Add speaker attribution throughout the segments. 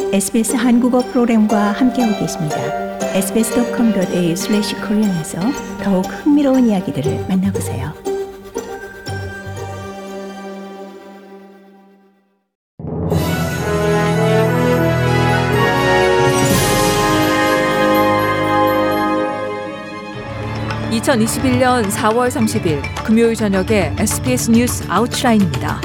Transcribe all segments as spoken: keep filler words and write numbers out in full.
Speaker 1: 에스비에스 한국어 프로그램과 함께하고 계십니다. 에스비에스 닷컴 닷 에이유 슬래시 코리안에서 더욱 흥미로운 이야기들을 만나보세요.
Speaker 2: 이천이십일 년 사월 삼십일 금요일 저녁에 에스비에스 뉴스 아웃라인입니다.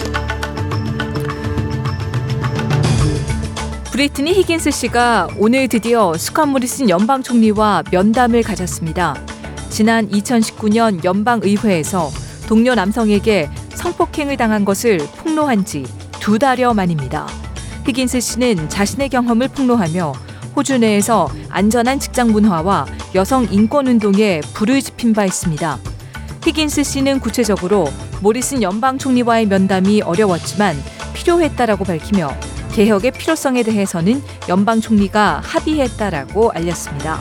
Speaker 2: 브리트니 히긴스 씨가 오늘 드디어 스캇 모리슨 연방 총리와 면담을 가졌습니다. 지난 이천십구 년 연방의회에서 동료 남성에게 성폭행을 당한 것을 폭로한 지 두 달여 만입니다. 히긴스 씨는 자신의 경험을 폭로하며 호주 내에서 안전한 직장 문화와 여성 인권 운동에 불을 지핀 바 있습니다. 히긴스 씨는 구체적으로 모리슨 연방 총리와의 면담이 어려웠지만 필요했다라고 밝히며 개혁의 필요성에 대해서는 연방 총리가 합의했다라고 알렸습니다.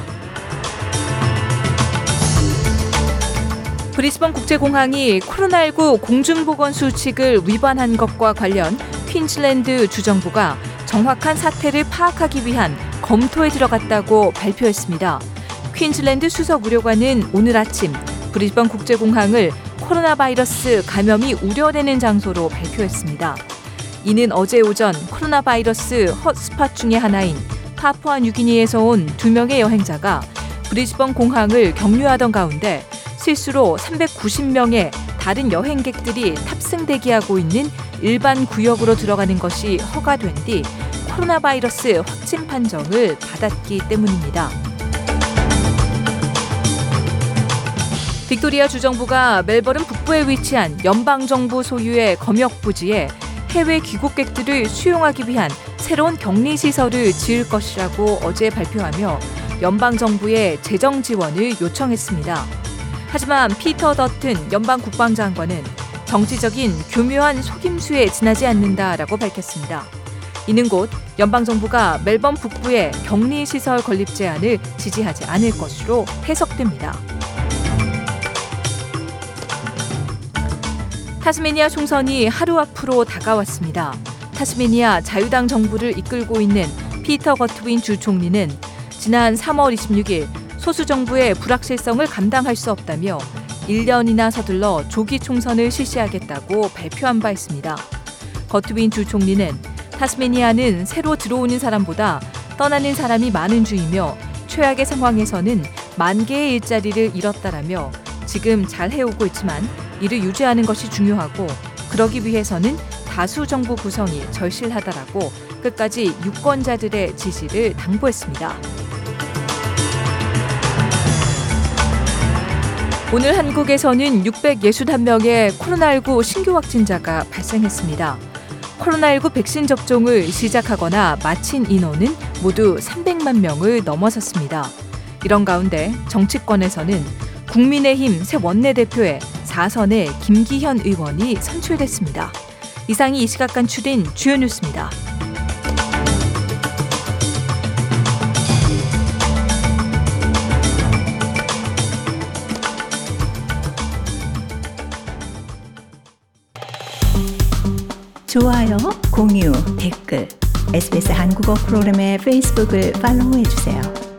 Speaker 2: 브리즈번 국제공항이 코로나십구 공중보건 수칙을 위반한 것과 관련 퀸즐랜드 주정부가 정확한 사태를 파악하기 위한 검토에 들어갔다고 발표했습니다. 퀸즐랜드 수석의료관은 오늘 아침 브리즈번 국제공항을 코로나 바이러스 감염이 우려되는 장소로 발표했습니다. 이는 어제 오전 코로나 바이러스 헛스팟 중의 하나인 파푸아 뉴기니에서 온 두 명의 여행자가 브리즈번 공항을 경유하던 가운데 실수로 삼백구십 명의 다른 여행객들이 탑승 대기하고 있는 일반 구역으로 들어가는 것이 허가된 뒤 코로나 바이러스 확진 판정을 받았기 때문입니다. 빅토리아 주정부가 멜버른 북부에 위치한 연방정부 소유의 검역 부지에 해외 귀국객들을 수용하기 위한 새로운 격리시설을 지을 것이라고 어제 발표하며 연방정부의 재정 지원을 요청했습니다. 하지만 피터 더튼 연방 국방장관은 정치적인 교묘한 속임수에 지나지 않는다라고 밝혔습니다. 이는 곧 연방정부가 멜번 북부의 격리시설 건립 제안을 지지하지 않을 것으로 해석됩니다. 타스메니아 총선이 하루 앞으로 다가왔습니다. 타스메니아 자유당 정부를 이끌고 있는 피터 거트윈 주 총리는 지난 삼월 이십육일 소수 정부의 불확실성을 감당할 수 없다며 일 년이나 서둘러 조기 총선을 실시하겠다고 발표한 바 있습니다. 거트윈 주 총리는 타스메니아는 새로 들어오는 사람보다 떠나는 사람이 많은 주이며 최악의 상황에서는 만 개의 일자리를 잃었다라며 지금 잘 해오고 있지만 이를 유지하는 것이 중요하고 그러기 위해서는 다수 정부 구성이 절실하다라고 끝까지 유권자들의 지지를 당부했습니다. 오늘 한국에서는 육백육십일 명의 코로나십구 신규 확진자가 발생했습니다. 코로나십구 백신 접종을 시작하거나 마친 인원은 모두 삼백만 명을 넘어섰습니다. 이런 가운데 정치권에서는 국민의힘 새 원내대표에 사선의 김기현 의원이 선출됐습니다. 이상이 이 시각 간추린 주요 뉴스입니다.
Speaker 1: 좋아요, 공유, 댓글, 에스비에스 한국어 프로그램의 페이스북을 팔로우해주세요.